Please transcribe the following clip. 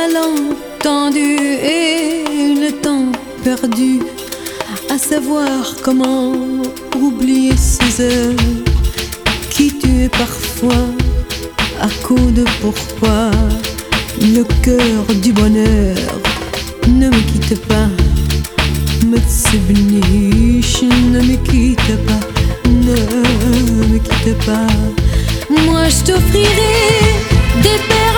malentendu et le temps perdu à savoir comment oublier ces heures qui tuent parfois à coup de pourquoi. Le cœur du bonheur ne me quitte pas, Mitsubishi, ne me quitte pas, ne me quitte pas. Moi je t'offrirai des perles